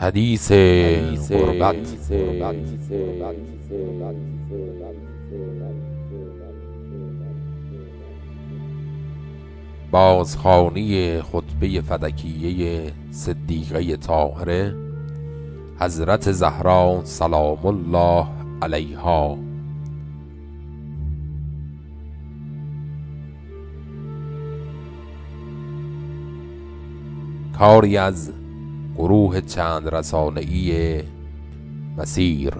حدیث غربت. بازخوانی خطبه فدکیه صدیقه طاهره حضرت زهرا سلام الله علیها. کاری از گروه چند رسانه‌ای مسیر.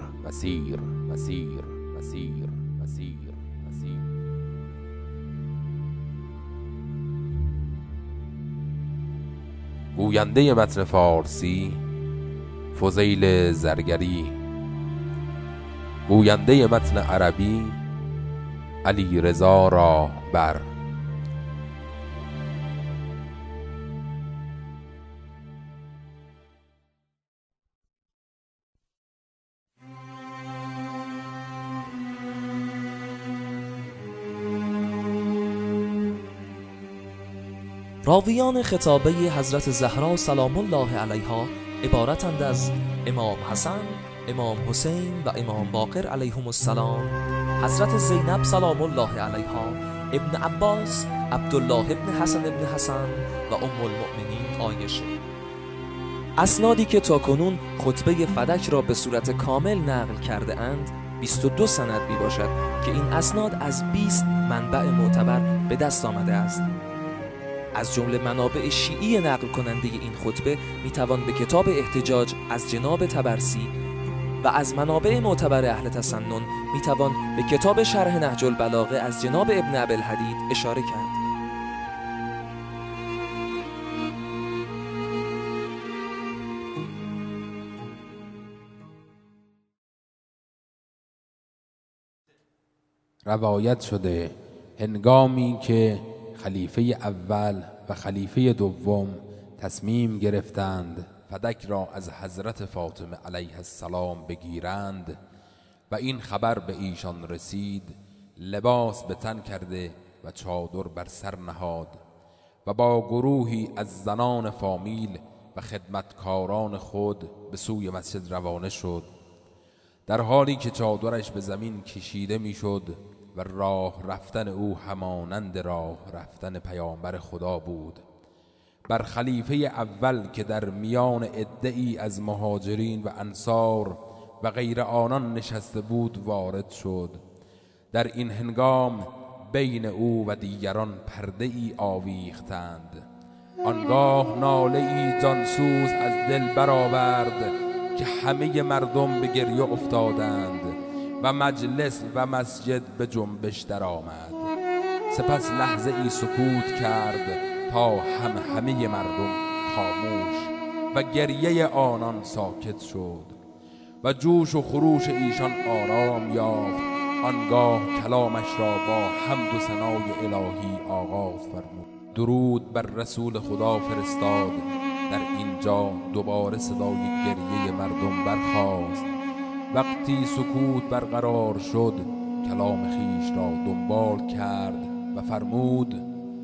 گوینده متن فارسی فضیل زرگری، گوینده متن عربی علی رضا راهبر. راویان خطابه حضرت زهرا سلام الله علیها عبارتند از امام حسن، امام حسین و امام باقر علیهم السلام، حضرت زینب سلام الله علیها، ابن عباس، عبدالله ابن حسن ابن حسن و ام المؤمنین عایشه. اسنادی که تاکنون خطبه فدک را به صورت کامل نقل کرده اند 22 سند می باشد که این اسناد از 20 منبع معتبر به دست آمده است. از جمله منابع شیعی نقل کننده این خطبه میتوان به کتاب احتجاج از جناب طبرسی و از منابع معتبر اهل تسنن میتوان به کتاب شرح نهج البلاغه از جناب ابن ابی‌الحدید اشاره کرد. روایت شده هنگامی که خلیفه اول و خلیفه دوم تصمیم گرفتند فدک را از حضرت فاطمه علیه السلام بگیرند و این خبر به ایشان رسید، لباس به تن کرده و چادر بر سر نهاد و با گروهی از زنان فامیل و خدمتکاران خود به سوی مسجد روانه شد، در حالی که چادرش به زمین کشیده میشد و راه رفتن او همانند راه رفتن پیامبر خدا بود. بر خلیفه اول که در میان عده‌ای از مهاجرین و انصار و غیر آنان نشسته بود وارد شد. در این هنگام بین او و دیگران پرده‌ای آویختند. آنگاه ناله‌ای جانسوز از دل برآورد که همه مردم به گریه افتادند و مجلس و مسجد به جنبش در آمد. سپس لحظه ای سکوت کرد تا همه مردم خاموش و گریه آنان ساکت شد و جوش و خروش ایشان آرام یافت. آنگاه کلامش را با حمد و ثنای الهی آغاز فرمود، درود بر رسول خدا فرستاد. در اینجا دوباره صدای گریه مردم برخاست. وقتی سکوت برقرار شد کلام خیش را دنبال کرد و فرمود: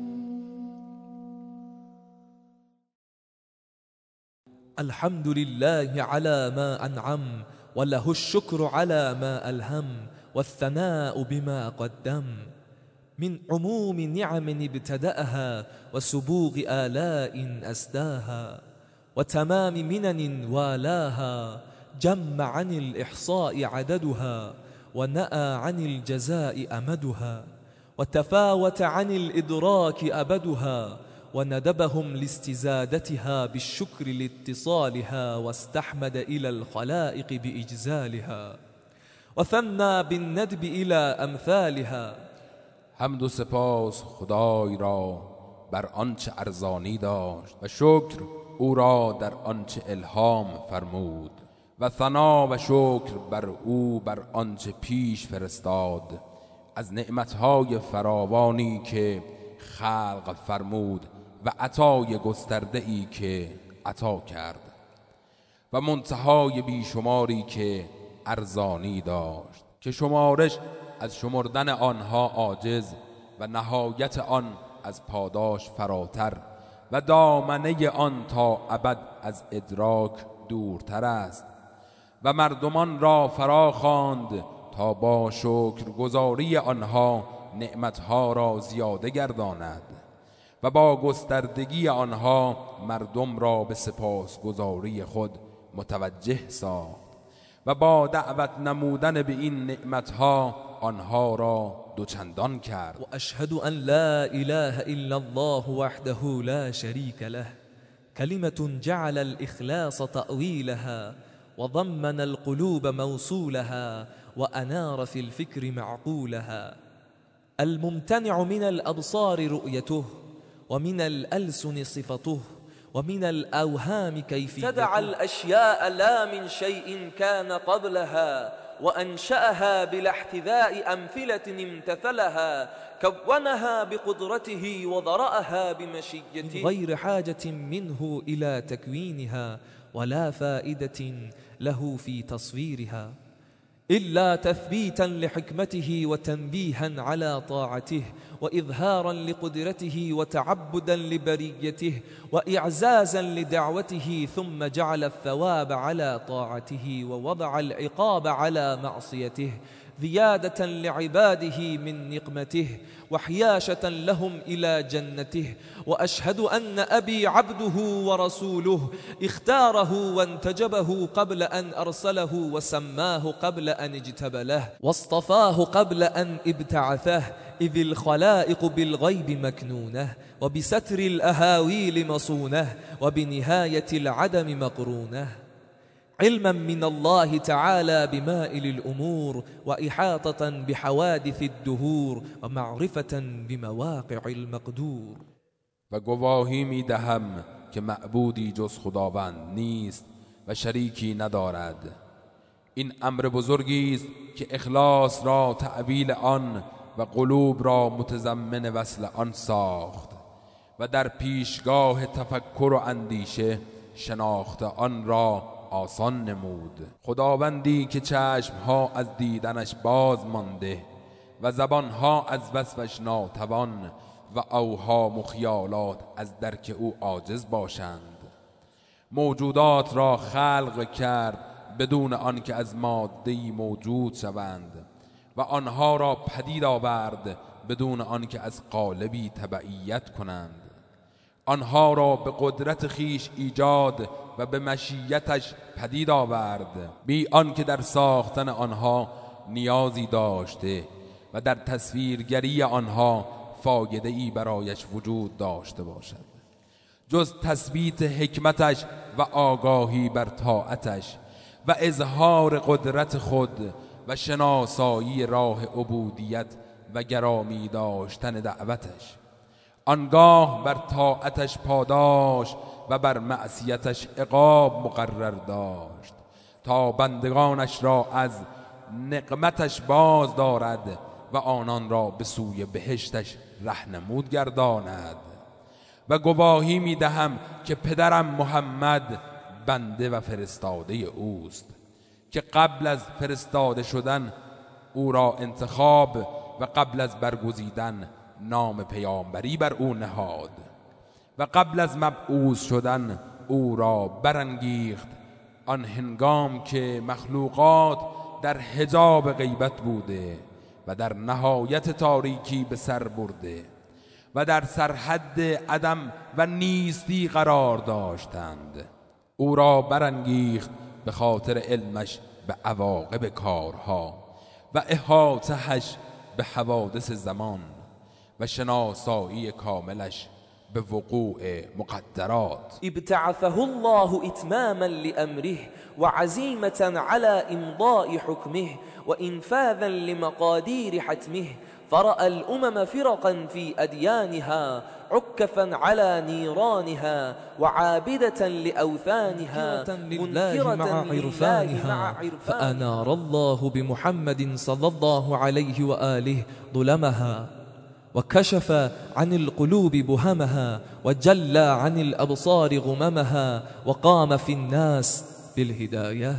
الحمد لله على ما انعم وله الشكر على ما الهم والثناء بما قدم من عموم نعم ابتدأها وسبوغ آلاء أسداها وتمام منن والاها جم عن الإحصاء عددها ونأى عن الجزاء أمدها وتفاوت عن الإدراك أبدها وندبهم لاستزادتها بالشكر لاتصالها واستحمد إلى الخلائق بإجزالها وثنى بالندب إلى أمثالها. حمد و سپاس خدای را بر آنچه ارزانی داشت و شکر او را در آنچه الهام فرمود و ثنا و شکر بر او بر آنچه پیش فرستاد از نعمتهای فراوانی که خلق فرمود و عطای گسترده‌ای که عطا کرد و منتهای بیشماری که ارزانی داشت که شمارش از شمردن آنها عاجز و نهایت آن از پاداش فراتر و دامنه آن تا ابد از ادراک دورتر است و مردمان را فرا خواند تا با شکرگزاری آنها نعمتها را زیاده گرداند و با گستردگی آنها مردم را به سپاسگزاری خود متوجه ساخت و با دعوت نمودن به این نعمتها آنها را دوچندان کرد. و اشهد ان لا اله الا الله وحده لا شریک له کلمة جعل الاخلاص تأویلها وضمن القلوب موصولها وأنار في الفكر معقولها الممتنع من الأبصار رؤيته ومن الألسن صفته ومن الأوهام كيفيته ابتدع الأشياء لا من شيء كان قبلها وأنشأها بلا احتذاء أمثلة امتثلها كونها بقدرته وضرأها بمشيته غير حاجة منه إلى تكوينها ولا فائدة له في تصويرها إلا تثبيتا لحكمته وتنبيها على طاعته وإظهارا لقدرته وتعبدا لبريته وإعزازا لدعوته ثم جعل الثواب على طاعته ووضع العقاب على معصيته زيادة لعباده من نقمته وحياشة لهم إلى جنته وأشهد أن أبي عبده ورسوله اختاره وانتجبه قبل أن أرسله وسماه قبل أن اجتبله واصطفاه قبل أن ابتعثه إذ الخلائق بالغيب مكنونه وبستر الأهاويل مصونه وبنهاية العدم مقرونه علما من الله تعالى بمائل الأمور وإحاطة بحوادث الدهور ومعرفة بمواقع المقدور. و گواهی می دهم که معبودی جز خداوند نیست و شریکی ندارد. این امر بزرگی است که اخلاص را تأویل آن و قلوب را متضمن وصل آن ساخت و در پیشگاه تفکر و اندیشه شناخت آن را آسان نمود. خداوندی که چشمها از دیدنش باز مانده و زبانها از وصفش ناتوان و اوهام و خیالات از درک او عاجز باشند. موجودات را خلق کرد بدون آنکه از ماده‌ای موجود شوند و آنها را پدید آورد بدون آنکه از قالبی تبعیت کنند. آنها را به قدرت خیش ایجاد و به مشیتش پدید آورد بی آنکه در ساختن آنها نیازی داشته و در تصویرگری آنها فایده ای برایش وجود داشته باشد جز تثبیت حکمتش و آگاهی بر طاعتش و اظهار قدرت خود و شناسایی راه عبودیت و گرامی داشتن دعوتش. آنگاه بر طاعتش پاداش و بر معصیتش عقاب مقرر داشت تا بندگانش را از نقمتش باز دارد و آنان را به سوی بهشتش رهنمود گرداند. و گواهی می دهم که پدرم محمد بنده و فرستاده اوست که قبل از فرستاده شدن او را انتخاب و قبل از برگزیدن نام پیامبری بر او نهاد و قبل از مبعوث شدن او را برانگیخت آن هنگام که مخلوقات در حجاب غیبت بوده و در نهایت تاریکی به سر برده و در سرحد عدم و نیستی قرار داشتند. او را برانگیخت به خاطر علمش به عواقب کارها و احاطهش به حوادث زمان و شناسایی کاملش به وقوع مقدرات. ابتعثه الله اتماما لامره وعزيمة على امضاء حكمه وانفاذا لمقادير حتمه فرأى الامم فرقا في اديانها عكفا على نيرانها وعابدة لأوثانها منكرة مع عرفانها فأنار الله بمحمد صلى الله عليه وآله ظلمها وكشف عن القلوب بهمها وجلى عن الأبصار غممها وقام في الناس بالهداية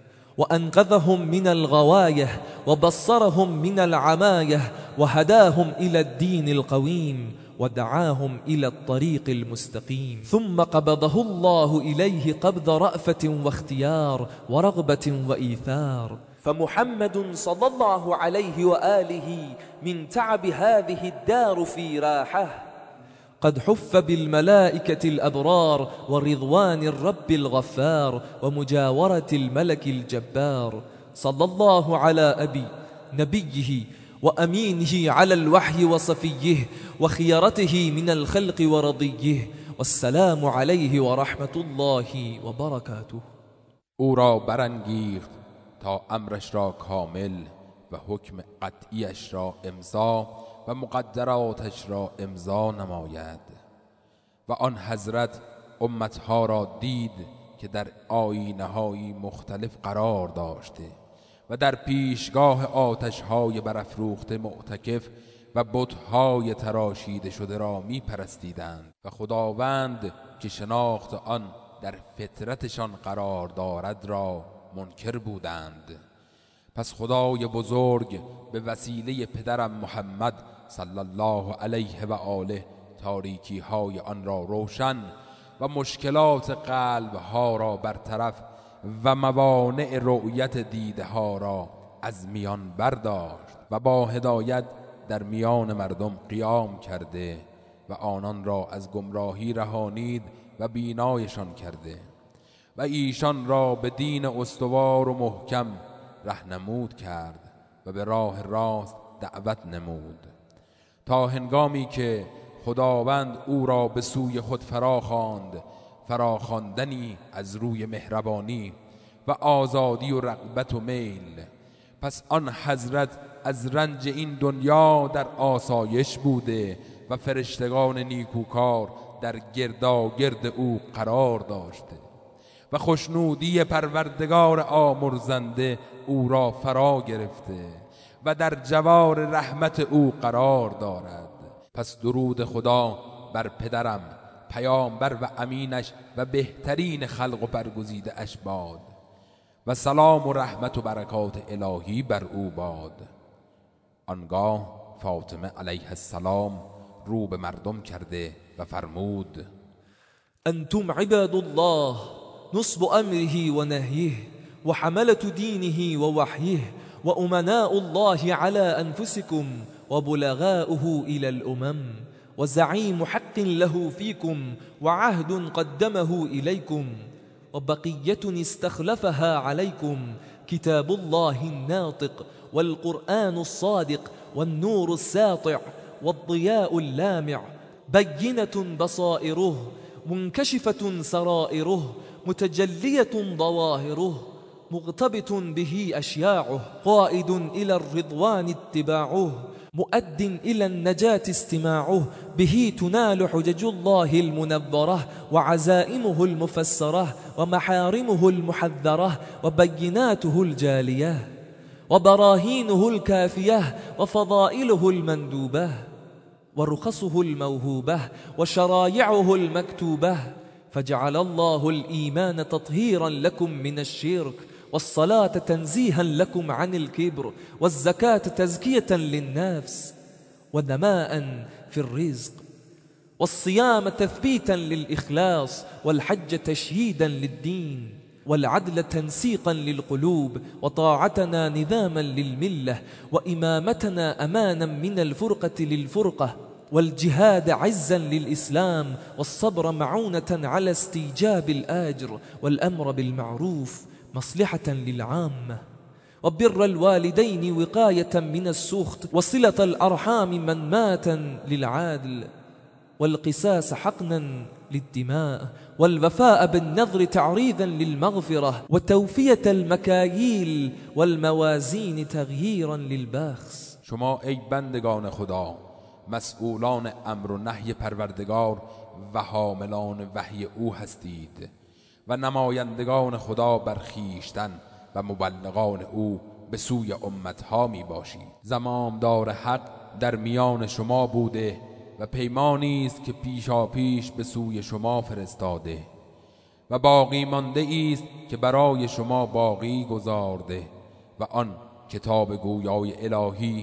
وأنقذهم من الغواية وبصرهم من العماية وهداهم إلى الدين القويم ودعاهم إلى الطريق المستقيم ثم قبضه الله إليه قبض رأفة واختيار ورغبة وإيثار. فمحمد صلى الله عليه وآله من تعب هذه الدار في راحة قد حف بالملائكة الأبرار ورضوان الرب الغفار ومجاورة الملك الجبار. صلى الله على أبي نبيه وأمينه على الوحي وصفيه وخيرته من الخلق ورضيه، والسلام عليه ورحمة الله وبركاته. او را برانگیخت تا امرش را کامل و حکم قطعیش را امضا و مقدراتش را امضا نماید. و آن حضرت امتها را دید که در آیینه‌های مختلف قرار داشته و در پیشگاه آتش‌های برافروخته معتکف و بت‌های تراشیده شده را می پرستیدند و خداوند که شناخت آن در فطرتشان قرار دارد را منکر بودند. پس خدای بزرگ به وسیله پدرم محمد صلی الله علیه و آله تاریکی های آن را روشن و مشکلات قلب ها را برطرف و موانع رؤیت دیده ها را از میان برداشت و با هدایت در میان مردم قیام کرده و آنان را از گمراهی رهانید و بینایشان کرده و ایشان را به دین استوار و محکم راهنمود کرد و به راه راست دعوت نمود تا هنگامی که خداوند او را به سوی خود فراخواند، فراخواندنی از روی مهربانی و آزادی و رغبت و میل. پس آن حضرت از رنج این دنیا در آسایش بوده و فرشتگان نیکوکار در گرداگرد او قرار داشته و خوشنودی پروردگار آمرزنده او را فرا گرفته و در جوار رحمت او قرار دارد. پس درود خدا بر پدرم پیامبر و امینش و بهترین خلق و برگزیده اش باد و سلام و رحمت و برکات الهی بر او باد. آنگاه فاطمه علیه السلام رو به مردم کرده و فرمود: انتم عباد الله نصب امره و نهیه و حملة دینه و وحیه و امناء الله على انفسكم و بلغاؤه الى الامم و زعیم حق له فيكم و عهد قدمه إليكم و بقیة استخلفها عليكم كتاب الله الناطق والقرآن الصادق والنور الساطع والضياء اللامع بينة بصائره منكشفة سرائره متجلية ظواهره مغتبط به أشياعه قائد إلى الرضوان اتباعه مؤد إلى النجاة استماعه به تنال حجج الله المنبرة وعزائمه المفسرة ومحارمه المحذرة وبيناته الجالية وبراهينه الكافية وفضائله المندوبة ورخصه الموهوبة وشرائعه المكتوبة. فجعل الله الإيمان تطهيرا لكم من الشرك والصلاة تنزيها لكم عن الكبر والزكاة تزكية للنفس ونماء في الرزق والصيام تثبيتا للإخلاص والحج تشييدا للدين والعدل تنسيقا للقلوب وطاعتنا نظاما للملة وإمامتنا أمانا من الفرقة للفرقة والجهاد عزا للإسلام والصبر معونة على استيجاب الآجر والأمر بالمعروف مصلحة للعامة وبر الوالدين وقاية من السخط وصلة الأرحام من مات للعادل والقساس حقنا للدماء والوفاء بالنظر تعريضا للمغفرة وتوفية المكاييل والموازين تغييرا للبخس. شما ای بندگان خدا، مسئولان امر و نهی پروردگار و حاملان وحی او هستید و نمایندگان خدا بر خویشتن و مبلغان او به سوی امتها می باشید. زمامدار حق در میان شما بوده و پیمانی است که پیشا پیش به سوی شما فرستاده و باقی مانده است که برای شما باقی گذارده و آن کتاب گویای الهی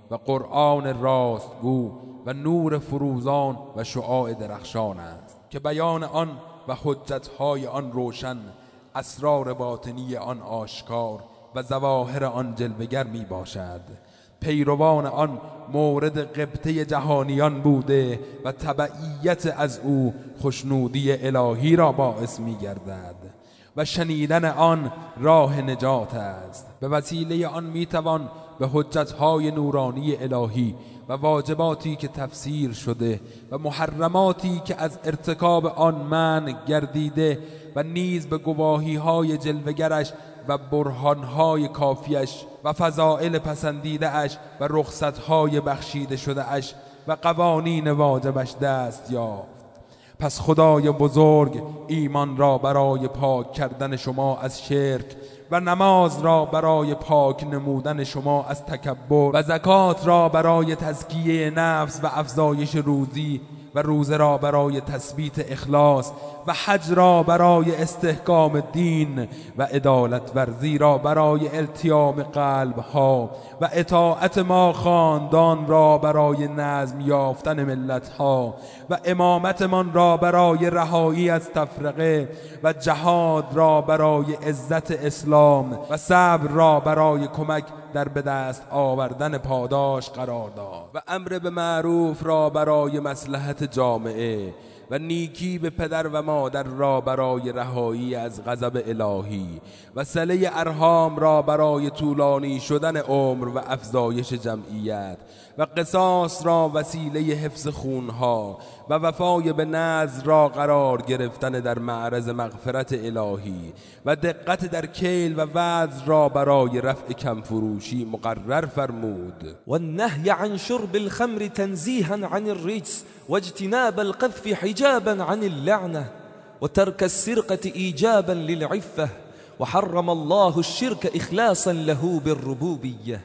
و قرآن راستگو و نور فروزان و شعاع درخشان است که بیان آن و حجتهای آن روشن، اسرار باطنی آن آشکار و ظواهر آن جلوگر می باشد. پیروان آن مورد غبطه جهانیان بوده و تبعیت از او خوشنودی الهی را باعث می گردد و شنیدن آن راه نجات است. به وسیله آن می توان به حجتهای نورانی الهی و واجباتی که تفسیر شده و محرماتی که از ارتکاب آن منع گردیده و نیز به گواهی‌های جلوگرش و برهان‌های کافیش و فضائل پسندیده اش و رخصت‌های بخشیده شده اش و قوانین واجبش دست یافت. پس خدای بزرگ ایمان را برای پاک کردن شما از شرک و نماز را برای پاک نمودن شما از تکبر و زکات را برای تزکیه نفس و افزایش روزی و روزه را برای تثبیت اخلاص و حج را برای استحکام دین و عدالت ورزی را برای التیام قلب ها و اطاعت ما خاندان را برای نظم یافتن ملت ها و امامت من را برای رهایی از تفرقه و جهاد را برای عزت اسلام و صبر را برای کمک در به دست آوردن پاداش قرار داد و امر به معروف را برای مصلحت جامعه و نیکی به پدر و مادر را برای رهایی از غضب الهی و صله ارحام را برای طولانی شدن عمر و افزایش جمعیت و قصاص را وسیله حفظ خونها و وفای به نذر را قرار گرفتن در معرض مغفرت الهی و دقت در کیل و وزن را برای رفع کمفروشی مقرر فرمود. والنهي عن شرب الخمر تنزيها عن الرجس واجتناب القذف حجابا عن اللعنة وترك السرقة إيجابا للعفة وحرم الله الشرك إخلاصا له بالربوبية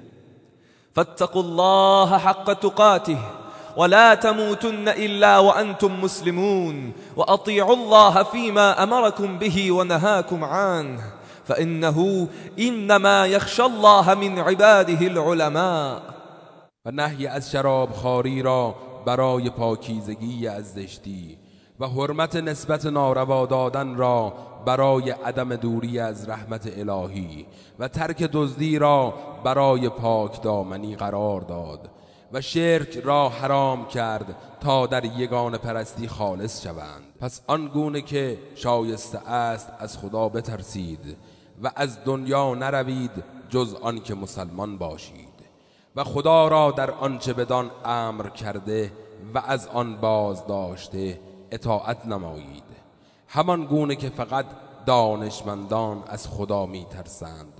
فاتقوا الله حق تقاته ولا تموتن إلا وأنتم مسلمون وأطيعوا الله فيما أمركم به ونهاكم عنه فإنه إنما يخشى الله من عباده العلماء. و نهی از شراب خواری را برای پاکیزگی از زشتی و حرمت نسبت ناروا دادن را برای عدم دوری از رحمت الهی و ترک دزدی را برای پاک دامنی قرار داد و شرک را حرام کرد تا در یگانه پرستی خالص شوند. پس آنگونه که شایسته است از خدا بترسید و از دنیا نروید جز آن که مسلمان باشید و خدا را در آنچه بدان امر کرده و از آن باز داشته اطاعت نمایید، همان گونه که فقط دانشمندان از خدا می ترسند.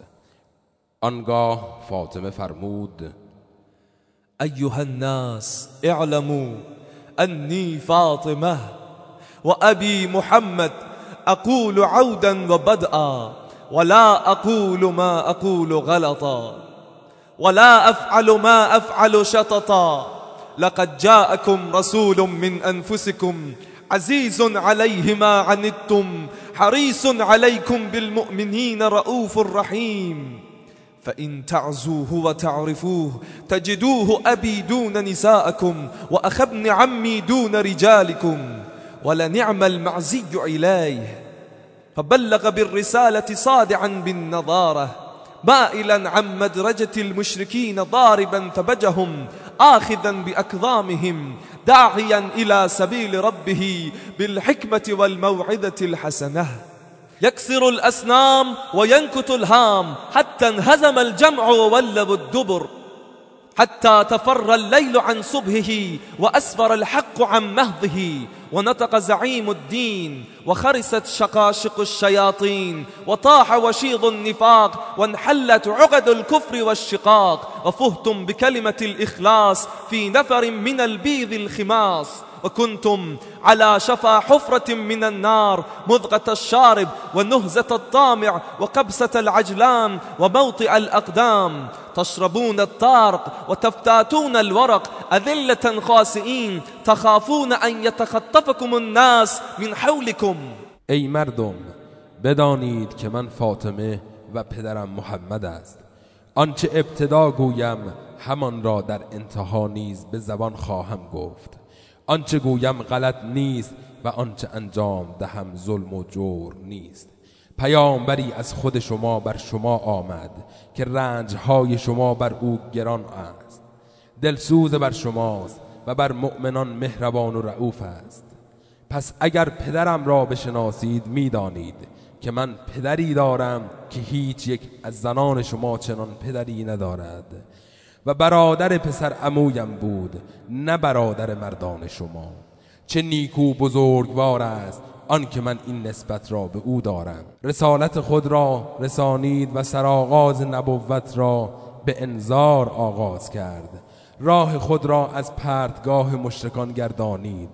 آنگاه فاطمه فرمود: أيها الناس اعلموا أني فاطمة وأبي محمد أقول عودا وبدءا ولا أقول ما أقول غلطا ولا أفعل ما أفعل شططا لقد جاءكم رسول من أنفسكم عزيز عليه ما عنتم حريص عليكم بالمؤمنين رؤوف رحيم فإن تعزوه وتعرفوه تجدوه أبي دون نساءكم وأخ ابن عمي دون رجالكم ولنعم المعزي إليه فبلغ بالرسالة صادعا بالنظارة مائلا عن مدرجة المشركين ضاربا ثبجهم آخذا بأكظامهم داعيا إلى سبيل ربه بالحكمة والموعظة الحسنة يكسر الأسنام وينكت الهام حتى انهزم الجمع وولوا الدبر حتى تفر الليل عن صبحه وأسفر الحق عن مهضه ونطق زعيم الدين وخرست شقاشق الشياطين وطاح وشيض النفاق وانحلت عقد الكفر والشقاق وفهتم بكلمة الإخلاص في نفر من البيض الخماص وكنتم على شفا حفرة من النار مذقة الشارب ونهزة الطامع وقبسة العجلان وموطئ الأقدام تشربون الطارق وتفتاتون الورق أذلة خاسئين تخافون أن يتخطفكم الناس من حولكم. ای مردم بدانید که من فاطمه و پدرم محمد است. آنچه ابتدا گویم همان را در انتها نیز به زبان خواهم گفت. آنچه گویم غلط نیست و آنچه انجام دهم ظلم و جور نیست. پیامبری از خود شما بر شما آمد که رنجهای شما بر او گران است. دلسوز بر شماست و بر مؤمنان مهربان و رئوف است. پس اگر پدرم را بشناسید میدانید که من پدری دارم که هیچ یک از زنان شما چنان پدری ندارد و برادر پسر عمویم بود، نه برادر مردان شما. چه نیکو بزرگوار است آن که من این نسبت را به او دارم. رسالت خود را رسانید و سرآغاز نبوت را به انذار آغاز کرد. راه خود را از پرتگاه مشرکان گردانید.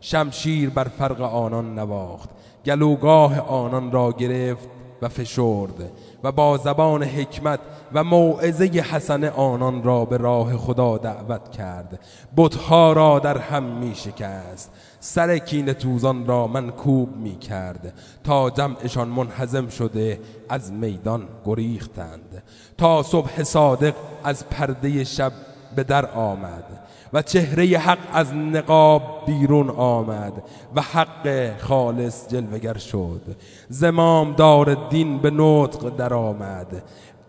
شمشیر بر فرق آنان نواخت، گلوگاه آنان را گرفت و فشرد و با زبان حکمت و موعظه حسن آنان را به راه خدا دعوت کرد. بتها را در هم می شکست، سر کینه توزان را منکوب می کرد تا جمعشان منهزم شده از میدان گریختند. تا صبح صادق از پرده شب به در آمد و چهره حق از نقاب بیرون آمد و حق خالص جلوگر شد. زمام دار دین به نطق در آمد.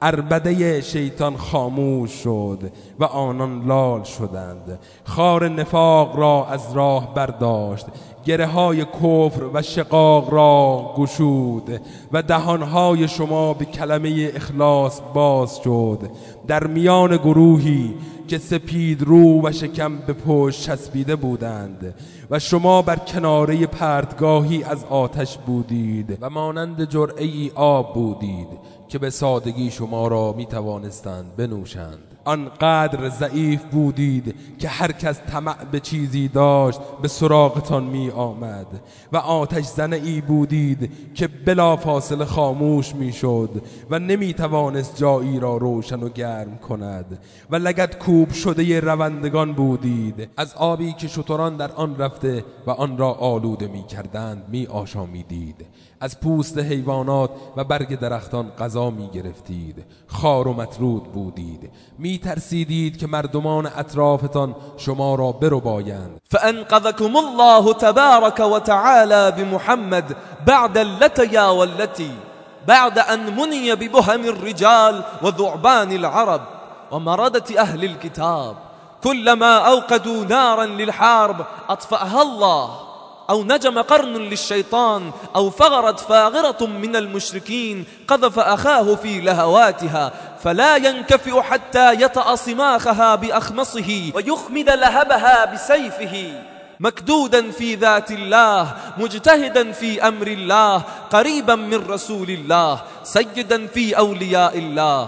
عربده شیطان خاموش شد و آنان لال شدند. خار نفاق را از راه برداشت، گره های کفر و شقاق را گشود و دهانهای شما به کلمه اخلاص باز شد. در میان گروهی که سپید رو و شکم به پشت چسبیده بودند و شما بر کناره پرتگاهی از آتش بودید و مانند جرعه‌ای آب بودید که به سادگی شما را می توانستند بنوشند. آنقدر ضعیف بودید که هر کس طمع به چیزی داشت به سراغتان می آمد و آتش زنه‌ای بودید که بلا فاصله خاموش می شد و نمی توانست جایی را روشن و گرم کند و لگد کوب شده روندگان بودید. از آبی که شتران در آن رفته و آن را آلوده می کردند می آشامیدید. از پوست حیوانات و برگ درختان غذا می گرفتید. خار و مطرود بودید. می ترسیدید که مردمان اطرافتان شما را بربایند. فانقذكم الله تبارك وتعالى بمحمد بعد اللتيا والتي بعد أن مني ببهم الرجال وذعبان العرب ومردة أهل الكتاب. كلما أوقدوا نارا للحرب أطفأها الله، أو نجم قرن للشيطان، أو فغرت فاغرة من المشركين قذف أخاه في لهواتها فلا ينكفئ حتى يطأ صماخها بأخمصه ويخمد لهبها بسيفه. مكدودا في ذات الله، مجتهدا في أمر الله، قريبا من رسول الله، سيدا في أولياء الله،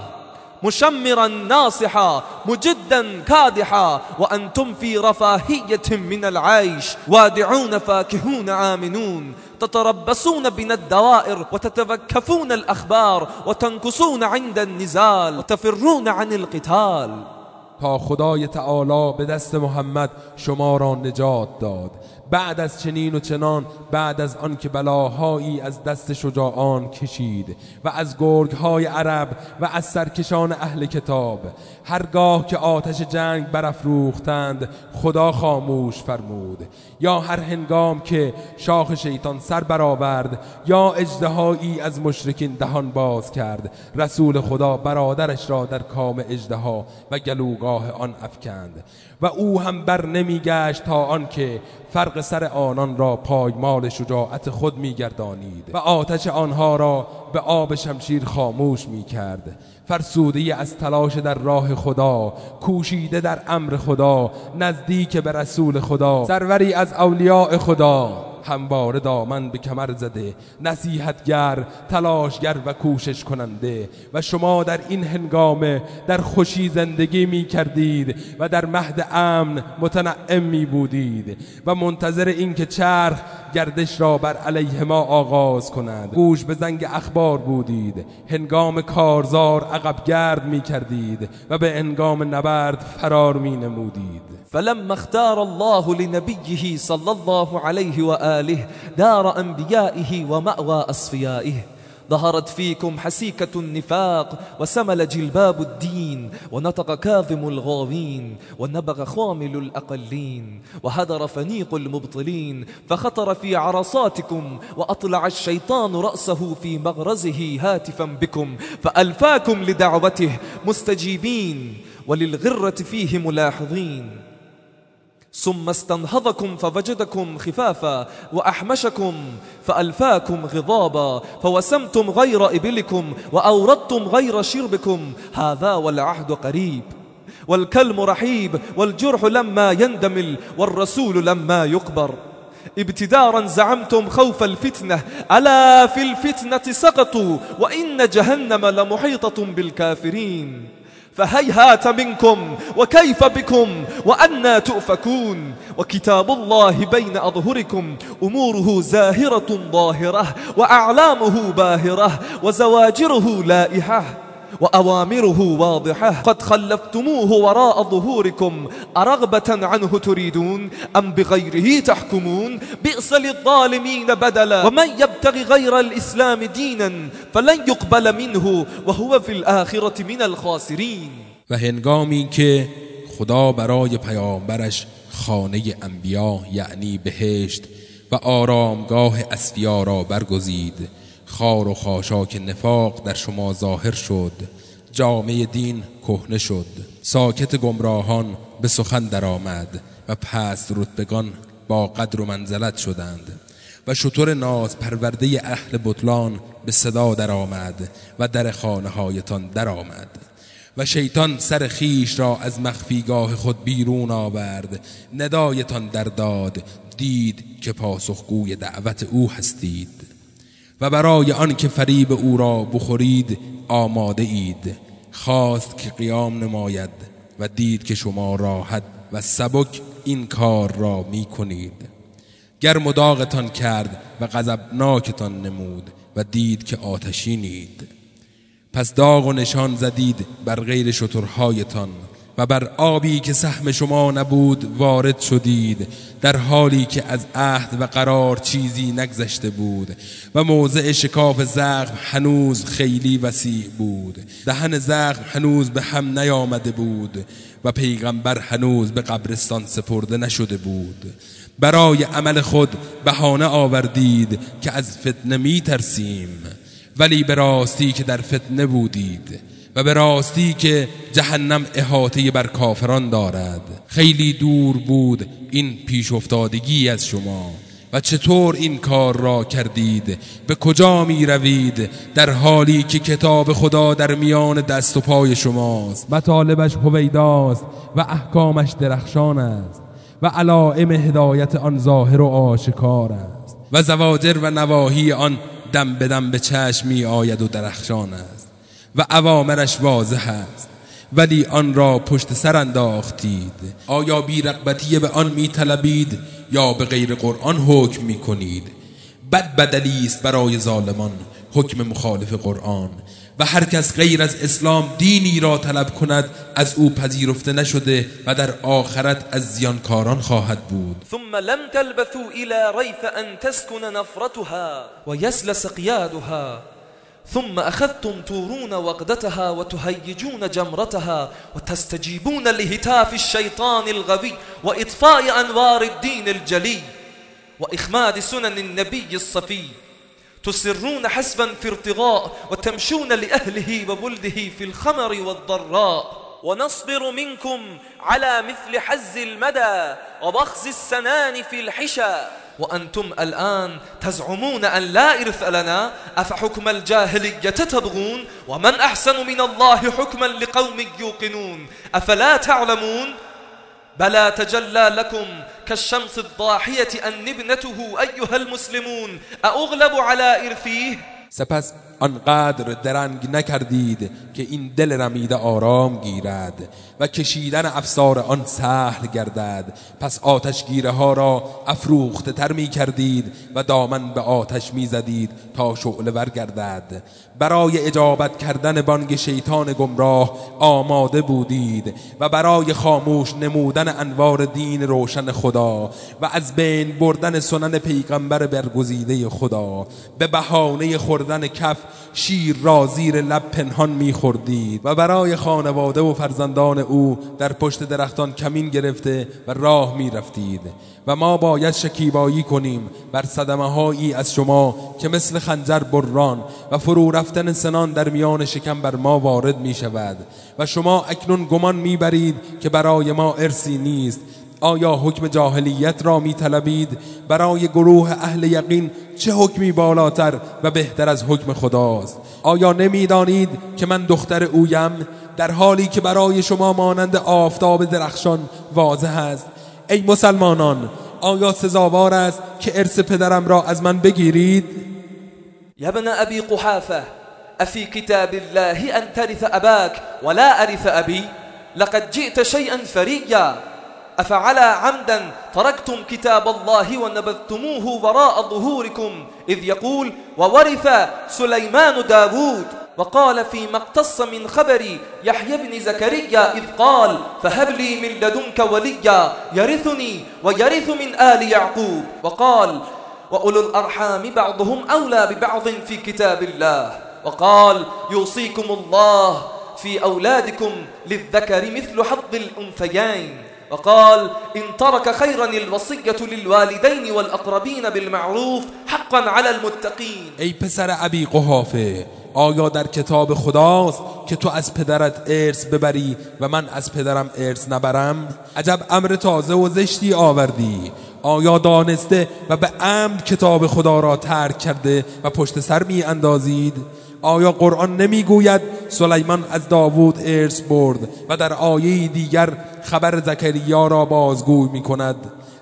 مشمرا ناصحا، مجدا كادحا، وأنتم في رفاهية من العيش، وادعون فاكهون آمنون، تتربصون بنا الدوائر وتتفكفون الأخبار وتنكصون عند النزال وتفرون عن القتال. تا خدای تعالی به دست محمد شما را نجات داد. بعد از چنین و چنان، بعد از آن که بلاهایی از دست شجاعان کشید و از گرگهای عرب و از سرکشان اهل کتاب، هرگاه که آتش جنگ برافروختند خدا خاموش فرمود، یا هر هنگام که شاخ شیطان سر برآورد یا اژدهایی از مشرکین دهان باز کرد، رسول خدا برادرش را در کام اژدها و گلوگاه آن افکند و او هم بر نمیگشت تا آنکه فرق سر آنان را پایمال شجاعت خود میگردانید و آتش آنها را به آب شمشیر خاموش میکرد. فرسوده از تلاش در راه خدا، کوشیده در امر خدا، نزدیک به رسول خدا، سروری از اولیاء خدا، همواره دامن به کمر زده، نصیحتگر، تلاشگر و کوشش کننده. و شما در این هنگامه در خوشی زندگی می کردید و در مهد امن متنعم می بودید و منتظر این که چرخ گردش را بر علیه ما آغاز کند. گوش به زنگ اخبار بودید، هنگام کارزار عقب گرد می کردید و به هنگام نبرد فرار می نمودید. فلما اختار الله لنبيه صلى الله عليه وآله دار أنبيائه ومأوى أصفيائه ظهرت فيكم حسيكة النفاق وسمل جلباب الدين ونطق كاظم الغاوين ونبغ خامل الأقلين وهدر فنيق المبطلين فخطر في عرصاتكم وأطلع الشيطان رأسه في مغرزه هاتفا بكم فألفاكم لدعوته مستجيبين وللغرة فيه ملاحظين ثم استنهضكم فوجدكم خفافا وأحمشكم فألفاكم غضابا فوسمتم غير إبلكم وأوردتم غير شربكم هذا والعهد قريب والكلم رحيب والجرح لما يندمل والرسول لما يقبر ابتدارا زعمتم خوف الفتنة ألا في الفتنة سقطوا وإن جهنم لمحيطة بالكافرين فهيهات منكم وكيف بكم وأنى تؤفكون وكتاب الله بين أظهركم أموره زاهرة ظاهرة وأعلامه باهرة وزواجره لائحة وأوامره واضحة قد خلفتموه وراء ظهوركم أرغبة عنه تريدون أم بغيره تحكمون بئس للظالمين بدلا ومن يبتغي غير الإسلام دينا فلن يقبل منه وهو في الآخرة من الخاسرين. و هنگامی که خدا برای پیامبرش خانه انبیا یعنی بهشت و آرامگاه اصفیا را برگزید، خار و خاشاک نفاق در شما ظاهر شد، جامعه دین کهنه شد، ساکت گمراهان به سخن درآمد و پست رتبگان با قدر و منزلت شدند و شتر ناز پرورده اهل بطلان به صدا درآمد و در خانه هایتان درآمد و شیطان سر خیش را از مخفیگاه خود بیرون آورد، ندایتان در داد، دید که پاسخگوی دعوت او هستید و برای آن که فریب او را بخورید آماده اید. خواست که قیام نماید و دید که شما راحت و سبک این کار را می کنید. گرم و داغتان کرد و غضبناکتان نمود و دید که آتشینید. پس داغ و نشان زدید بر غیر شترهایتان و بر آبی که سهم شما نبود وارد شدید، در حالی که از عهد و قرار چیزی نگذشته بود و موضع شکاف زخم هنوز خیلی وسیع بود، دهن زخم هنوز به هم نیامده بود و پیغمبر هنوز به قبرستان سپرده نشده بود. برای عمل خود بهانه آوردید که از فتنه می ترسیم، ولی به راستی که در فتنه بودید و به راستی که جهنم احاطه بر کافران دارد. خیلی دور بود این پیش افتادگی از شما و چطور این کار را کردید؟ به کجا می روید در حالی که کتاب خدا در میان دست و پای شماست، مطالبش هویداست و احکامش درخشان است و علائم هدایت آن ظاهر و آشکار است و زواجر و نواهی آن دم به دم به چشم می آید و درخشان است و اوامرش واضح است، ولی آن را پشت سر انداختید. آیا بی رغبتی به آن می طلبید یا به غیر قرآن حکم می کنید؟ بد بدلی است برای ظالمان حکم مخالف قرآن و هر کس غیر از اسلام دینی را طلب کند از او پذیرفته نشده و در آخرت از زیانکاران خواهد بود. ثم لم تلبثوا الى ریف ان تسکن نفرتها و یسلس قیادها ثم أخذتم تورون وقدتها وتهيجون جمرتها وتستجيبون لهتاف الشيطان الغبي وإطفاء أنوار الدين الجلي وإخماد سنن النبي الصفي، تسرون حسبا في ارتغاء وتمشون لأهله وولده في الخمر والضراء، ونصبر منكم على مثل حز المدى وبخز السنان في الحشا وأنتم الآن تزعمون أن لا إرث لنا أفحكم الجاهلية تبغون ومن أحسن من الله حكما لقوم يوقنون أفلا تعلمون بلى تجلى لكم كالشمس الضاحية أن ابنته أيها المسلمون أأغلب على إرثيه. سپس آنقدر درنگ نکردید که این دل رمیده آرام گیرد و کشیدن افسار آن سهل گردد. پس آتشگیره ها را افروخته تر می کردید و دامن به آتش می زدید تا شعله ور گردد. برای اجابت کردن بانگ شیطان گمراه آماده بودید و برای خاموش نمودن انوار دین روشن خدا و از بین بردن سنن پیغمبر برگزیده خدا به بهانه خوردن کف شیر را زیر لب پنهان می‌خوردید و برای خانواده و فرزندان او در پشت درختان کمین گرفته و راه می‌رفتید و ما باید شکیبایی کنیم بر صدمه‌هایی از شما که مثل خنجر بران و فرو رفتن سنان در میان شکم بر ما وارد می‌شود و شما اکنون گمان می‌برید که برای ما ارثی نیست. آیا حکم جاهلیت را می‌طلبید؟ برای گروه اهل یقین چه حکمی بالاتر و بهتر از حکم خداست؟ آیا نمی‌دانید که من دختر اویم، در حالی که برای شما مانند آفتاب درخشان واضح است؟ ای مسلمانان، آیا سزاوار است که ارث پدرم را از من بگیرید؟ یا ابن ابی قحافه افی کتاب الله ان ترث اباک ولا ارث ابی لقد جئت شيئا فريا افعلى عمدا تركتم كتاب الله ونبذتموه وراء ظهوركم اذ يقول وورث سليمان داود وقال فيما اقتص من خبر يحيى بن زكريا إذ قال فهب لي من لدنك وليا يرثني ويرث من آل يعقوب وقال وأولو الأرحام بعضهم أولى ببعض في كتاب الله وقال يوصيكم الله في أولادكم للذكر مثل حظ الأنثيين وقال إن ترك خيرا الوصية للوالدين والأقربين بالمعروف حقا على المتقين. ای پسر ابی قحافه، آیا در کتاب خداست که تو از پدرت ارث ببری و من از پدرم ارث نبرم؟ عجب امر تازه و زشتی آوردی. آیا دانسته و به عمد کتاب خدا را ترک کرده و پشت سر می اندازید؟ آیا قرآن نمیگوید سلیمان از داوود ارث برد و در آیه دیگر خبر زکریا را بازگوی می کند؟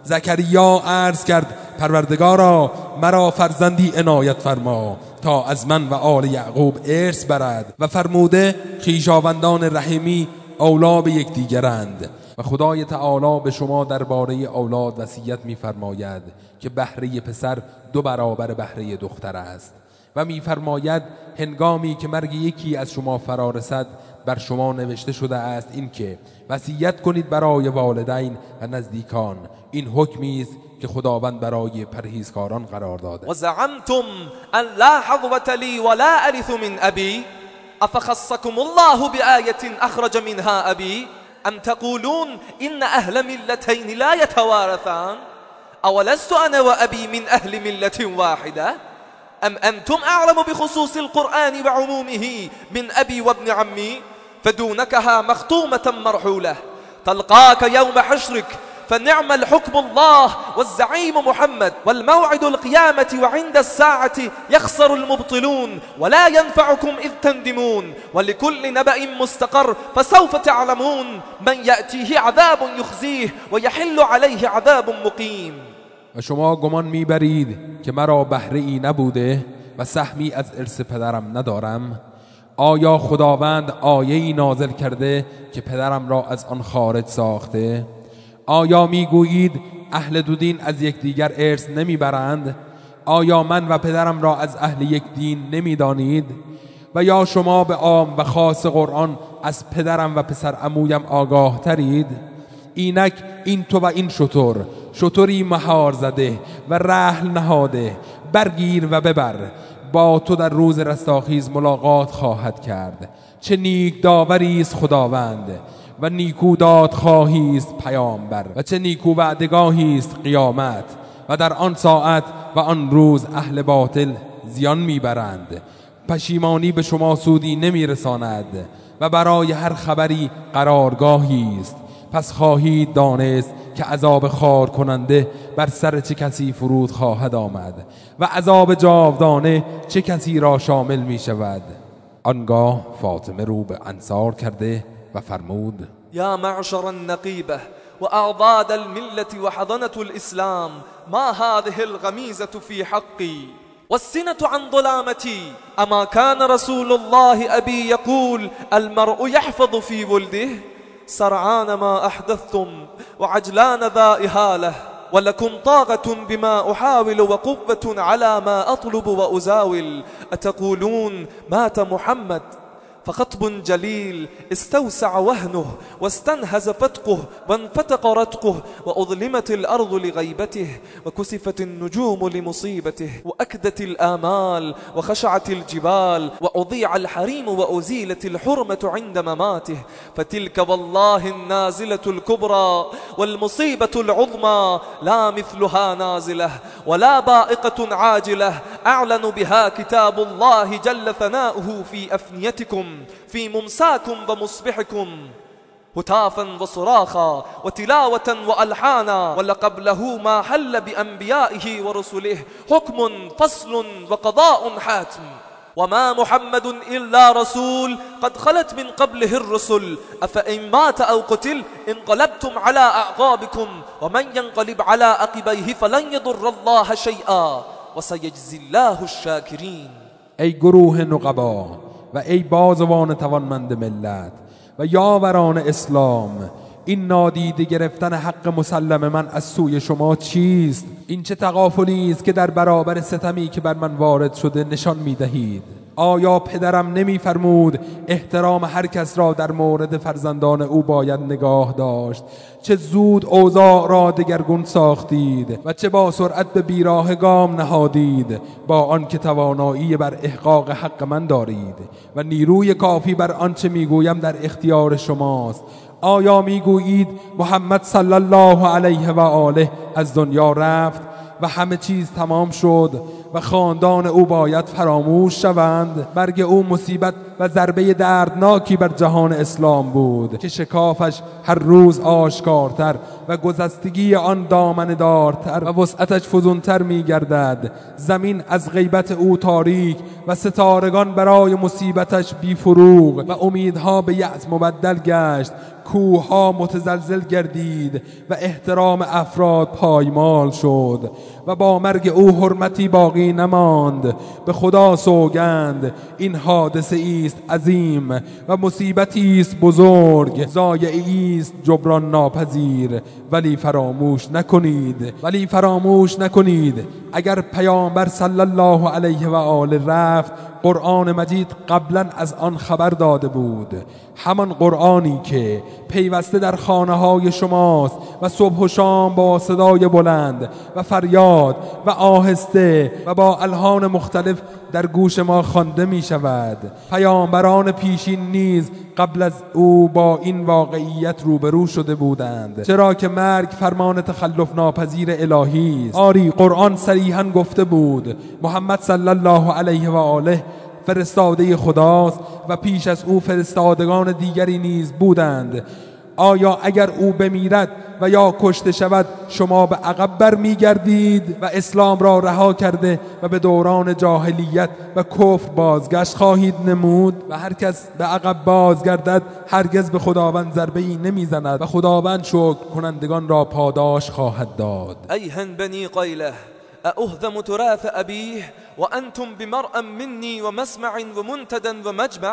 زکریا عرض کرد پروردگارا مرا فرزندی عنایت فرما تا از من و آل یعقوب ارث برد و فرموده خویشاوندان رحمی اولا به یکدیگرند و خدای تعالی به شما درباره اولاد وصیت می‌فرماید که بهره پسر 2 برابر بهره دختر است و می‌فرماید هنگامی که مرگ یکی از شما فرا رسد بر شما نوشته شده است این که وصیت کنید برای والدین و نزدیکان. این حکمی است که خداوند برای پرهیزکاران قرار داده. و زعمتم ان لا حظوة لي ولا ارث من ابي افخصكم الله بآية اخرج منها ابي ام تقولون ان اهل ملتين لا يتوارثان اولست انا وابي من اهل ملة واحدة ام انتم اعلم بخصوص القرآن وعمومه من ابي وابن عمي فدونكها مختومة مرحولة تلقاك يوم حشرك فنعم الحكم الله والزعيم محمد والموعد القيامة وعند الساعة يخسر المبطلون ولا ينفعكم إذ تندمون ولكل نبأ مستقر فسوف تعلمون من يأتيه عذاب يخزيه ويحل عليه عذاب مقيم. و شما گمان میبرید که مرا بهره ای نبوده و سهمی از ارث پدرم ندارم؟ آیا خداوند آیه‌ای نازل کرده که پدرم را از آن خارج ساخته؟ آیا میگویید اهل دو دین از یکدیگر ارث نمیبرند؟ آیا من و پدرم را از اهل یک دین نمیدانید؟ و یا شما به عام و خاص قرآن از پدرم و پسر عمویم آگاه ترید؟ اینک این تو و این شتری مهار زده و رحل نهاده برگیر و ببر با تو در روز رستاخیز ملاقات خواهد کرد. چه نیک داوری است خداوند و نیکو دادخواهی است پیامبر و چه نیکو وعدگاهی است قیامت و در آن ساعت و آن روز اهل باطل زیان میبرند. پشیمانی به شما سودی نمیرساند و برای هر خبری قرارگاهی است. پس خواهید دانست که عذاب خار کننده بر سر چه کسی فرود خواهد آمد و عذاب جاودانه چه کسی را شامل می شود. آنگاه فاطمه رو به انصار کرده و فرمود یا معشر النقیبه وأعضاد الملة وحضنة الإسلام ما هذه الغميزة في حقي والسنة عن ظلامتي أما كان رسول الله أبي يقول المرء يحفظ في ولده سرعان ما أحدثتم وعجلان ذا إهالة ولكم طاقة بما أحاول وقوة على ما أطلب وأزاول أتقولون مات محمد فخطب جليل استوسع وهنه واستنهز فتقه وانفتق رتقه وأظلمت الأرض لغيبته وكسفت النجوم لمصيبته وأكدت الآمال وخشعت الجبال وأضيع الحريم وأزيلت الحرمة عند مماته. فتلك والله النازلة الكبرى والمصيبة العظمى لا مثلها نازلة ولا بائقة عاجلة أعلن بها كتاب الله جل ثناؤه في أفنيتكم في ممساكم ومصبحكم هتافا وصراخا وتلاوة وألحانا. ولقبله ما حل بأنبيائه ورسله حكم فصل وقضاء حاتم. وما محمد إلا رسول قد خلت من قبله الرسل أفإن مات أو قتل انقلبتم على أعقابكم ومن ينقلب على عقبيه فلن يضر الله شيئا وسيجزي الله الشاکرین. ای گروه نقبا و ای بازوان توانمند ملت و یاوران اسلام، این نادیده گرفتن حق مسلم من از سوی شما چیست؟ این چه تغافلی است که در برابر ستمی که بر من وارد شده نشان می دهید؟ آیا پدرم نمی فرمود احترام هر کس را در مورد فرزندان او باید نگاه داشت؟ چه زود اوضاع را دگرگون ساختید و چه با سرعت به بیراه گام نهادید، با آن که توانایی بر احقاق حق من دارید و نیروی کافی بر آنچه میگویم در اختیار شماست. آیا میگویید محمد صلی الله علیه و آله از دنیا رفت و همه چیز تمام شد و خاندان او باید فراموش شوند؟ مرگ او مصیبت و ضربه دردناکی بر جهان اسلام بود که شکافش هر روز آشکارتر و گسستگی آن دامنه دارتر و وسعتش فزونتر می گردد. زمین از غیبت او تاریک و ستارگان برای مصیبتش بی فروغ و امیدها به یأس مبدل گشت. کوه‌ها متزلزل گردید و احترام افراد پایمال شد و با مرگ او حرمتی باقی نماند. به خدا سوگند این حادثه است عظیم و مصیبتی است بزرگ، ضایعی است جبران ناپذیر. ولی فراموش نکنید اگر پیامبر صلی الله علیه و آله رفت، قرآن مجید قبلا از آن خبر داده بود، همان قرآنی که پیوسته در خانه های شماست و صبح و شام با صدای بلند و فریاد و آهسته و با الحان مختلف در گوش ما خوانده می شود. پیامبران پیشین نیز قبل از او با این واقعیت روبرو شده بودند، چرا که مرگ فرمان تخلف ناپذیر الهی است. آری قرآن صریحاً گفته بود محمد صلی الله علیه و آله فرستاده خداست و پیش از او فرستادگان دیگری نیز بودند. آیا اگر او بمیرد و یا کشته شود شما به عقب برمیگردید و اسلام را رها کرده و به دوران جاهلیت و کفر بازگشت خواهید نمود؟ و هر کس به عقب بازگردد هرگز به خداوند ضربه‌ای نمیزند و خداوند شکر کنندگان را پاداش خواهد داد. ایهن بنی قیله أهذم تراث أبيه وأنتم بمرأ مني ومسمع ومنتدى ومجمع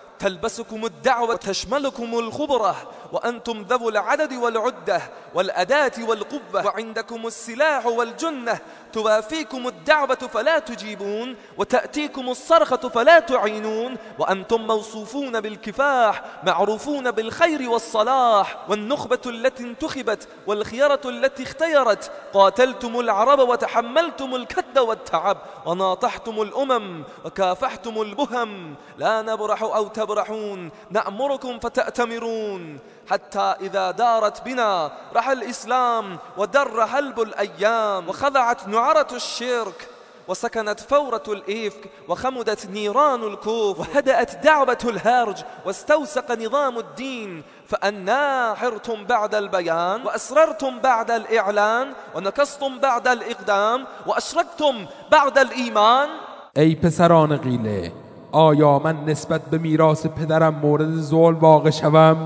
تلبسكم الدعوة وتشملكم الخبرة وأنتم ذو العدد والعدة والأداة والقوة وعندكم السلاح والجنة توافيكم الدعوة فلا تجيبون وتأتيكم الصرخة فلا تعينون وأنتم موصوفون بالكفاح معروفون بالخير والصلاح والنخبة التي انتخبت والخيرة التي اختيرت قاتلتم العرب وتحملتم الكد والتعب وناطحتم الأمم وكافحتم البهم لا نبرح أو تبرحون نأمركم فتأتمرون حتى إذا دارت بنا رحى الإسلام ودر هلب الأيام وخضعت نعرة الشرك وسكنت فورة الإفك وخمدت نيران الكوف وهدأت دعوة الهرج واستوسق نظام الدين فأنا حرتم بعد البيان وأسررتم بعد الإعلان ونكستم بعد الإقدام وأشركتم بعد الإيمان. ای پسران قیله، آیا من نسبت به میراث پدرم مورد ظلم واقع شوم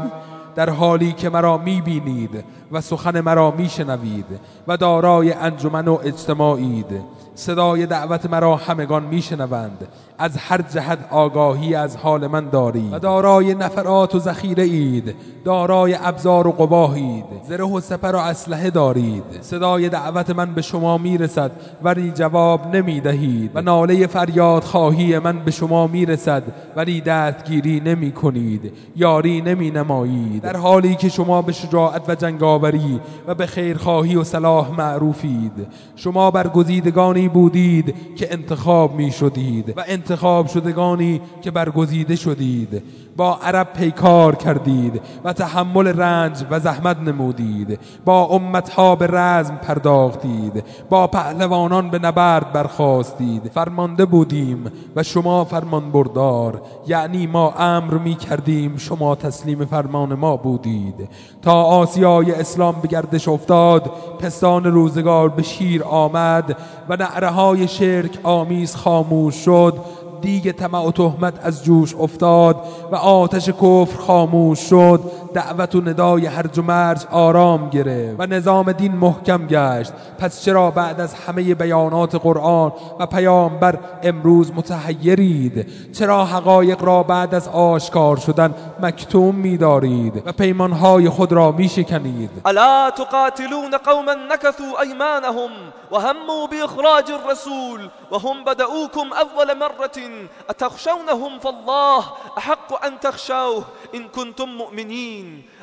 در حالی که مرا میبینید و سخن مرا میشنوید و دارای انجمن و اجتماعید. صدای دعوت مرا همگان میشنوند، از هر جهت آگاهی از حال من دارید و دارای نفرات و ذخیره اید، دارای ابزار و قباهید، زره و سپر و اسلحه دارید. صدای دعوت من به شما میرسد ولی جواب نمیدهید و ناله فریاد خواهی من به شما میرسد ولی دستگیری نمی کنید، یاری نمی نمایید، در حالی که شما به شجاعت و جنگاوری و به خیرخواهی و صلاح معروفید. شما برگزیدگانی بودید که انتخاب می شدید و انتخاب شدگانی که برگزیده شدید. با عرب پیکار کردید و تحمل رنج و زحمت نمودید. با امتها به رزم پرداختید، با پهلوانان به نبرد برخاستید. فرمانده بودیم و شما فرمان بردار، یعنی ما امر می کردیم، شما تسلیم فرمان ما بودید. تا آسیای اسلام به گردش افتاد، پستان روزگار به شیر آمد و نعره‌های شرک آمیز خاموش شد. دیگ طمع و تهمت از جوش افتاد و آتش کفر خاموش شد. دعوت و ندای هرج و مرج آرام گرفت و نظام دین محکم گشت. پس چرا بعد از همه بیانات قرآن و پیامبر امروز متحیرید؟ چرا حقایق را بعد از آشکار شدن مکتوم می‌دارید و پیمانهای خود را می‌شکنید؟ الا تقاتلون قوما نكثوا ايمانهم وهموا باخراج الرسول وهم بدؤوكم اول مرة اتخشونهم فالله احق ان تخشوه ان كنتم مؤمنين.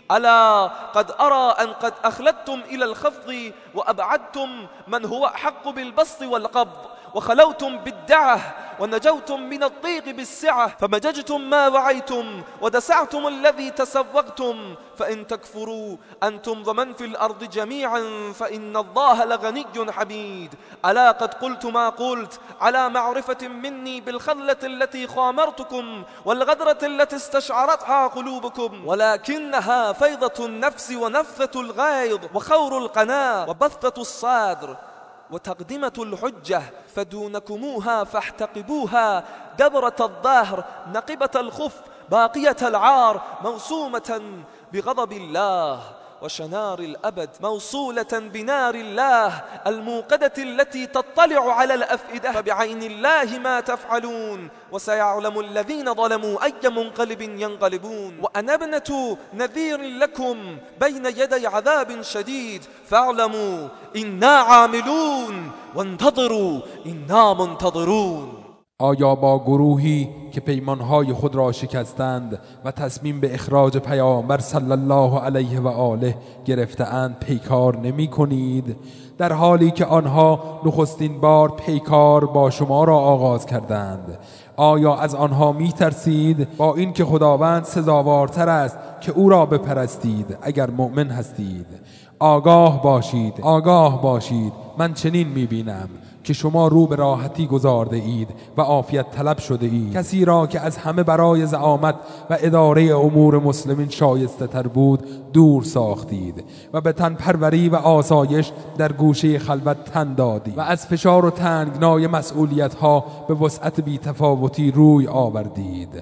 ألا قد أرى أن قد أخلدتم إلى الخفض وأبعدتم من هو أحق بالبسط والقبض وخلوتم بالدعة ونجوتم من الضيق بالسعة فمججتم ما وعيتم ودسعتم الذي تسوقتم فإن تكفروا أنتم ومن في الأرض جميعا فإن الله لغني حميد. ألا قد قلت ما قلت على معرفة مني بالخلة التي خامرتكم والغدرة التي استشعرتها قلوبكم ولكنها فيضة النفس ونفثة الغيظ وخور القناة وبثة الصدر وتقدمة الحجة فدونكموها فاحتقبوها دبرة الظهر نقبة الخف باقية العار موسومة بغضب الله وشنار الأبد موصولة بنار الله الموقدة التي تطلع على الأفئدة فبعين الله ما تفعلون وسيعلم الذين ظلموا أي منقلب ينقلبون. وأنا ابنة نذير لكم بين يدي عذاب شديد فاعلموا إنا عاملون وانتظروا إنا منتظرون. آیا با گروهی که پیمانهای خود را شکستند و تصمیم به اخراج پیامبر صلی الله علیه و آله گرفته‌اند پیکار نمی کنید، در حالی که آنها نخستین بار پیکار با شما را آغاز کردند؟ آیا از آنها می ترسید؟ با این که خداوند سزاوارتر است که او را بپرستید اگر مؤمن هستید. آگاه باشید، من چنین می بینم که شما رو به راحتی گذارده اید و عافیت طلب شده اید. کسی را که از همه برای زعامت و اداره امور مسلمین شایسته تر بود دور ساختید و به تن پروری و آسایش در گوشه خلوت تن دادید و از فشار و تنگنای مسئولیت ها به وسعت بی‌تفاوتی روی آوردید.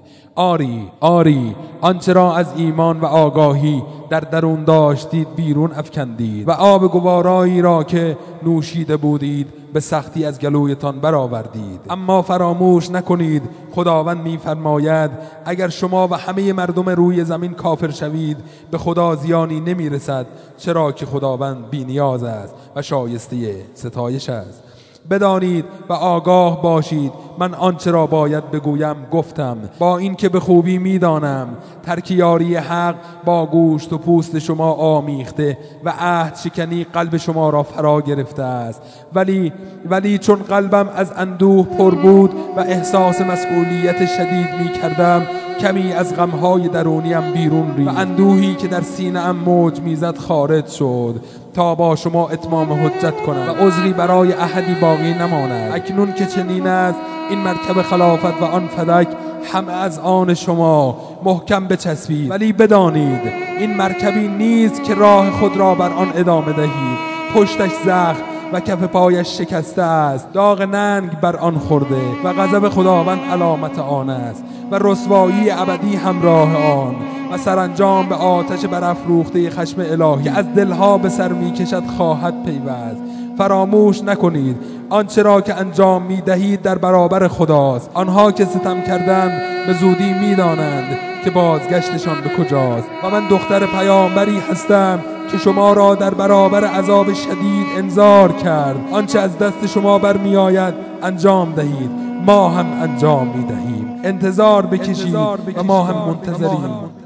آری آنچه را از ایمان و آگاهی در درون داشتید بیرون افکندید و آب گوارایی را که نوشیده بودید به سختی از گلویتان برآوردید. اما فراموش نکنید خداوند می‌فرماید اگر شما و همه مردم روی زمین کافر شوید به خدا زیانی نمی‌رسد، چرا که خداوند بی‌نیاز است و شایسته ستایش است. بدانید و آگاه باشید من آنچه را باید بگویم گفتم، با اینکه به خوبی میدانم ترک یاری حق با گوشت و پوست شما آمیخته و عهد شکنی قلب شما را فرا گرفته است، ولی چون قلبم از اندوه پر بود و احساس مسئولیت شدید می کردم کمی از غمهای درونیم بیرون ریخت و اندوهی که در سینه‌ام موج میزد خارج شد تا با شما اتمام حجت کنم و عذری برای احدی باقی نماند. اکنون که چنین است این مرکب خلافت و آن فدک همه از آن شما محکم بچسبید، ولی بدانید این مرکبی نیست که راه خود را بر آن ادامه دهید. پشتش زخم و کف پایش شکسته است، داغ ننگ بر آن خورده و غضب خداوند علامت آن است و رسوایی ابدی همراه آن. و سرانجام به آتش برافروخته خشم الهی که از دلها به سر می کشد خواهد پیوست. فراموش نکنید آنچه را که انجام می دهید در برابر خداست. آنها که ستم کردند به زودی می دانند که بازگشتشان به کجاست. و من دختر پیامبری هستم که شما را در برابر عذاب شدید انذار کرد. آنچه از دست شما برمی آید انجام دهید، ما هم انجام می دهیم. انتظار بکشید و ما هم منتظریم.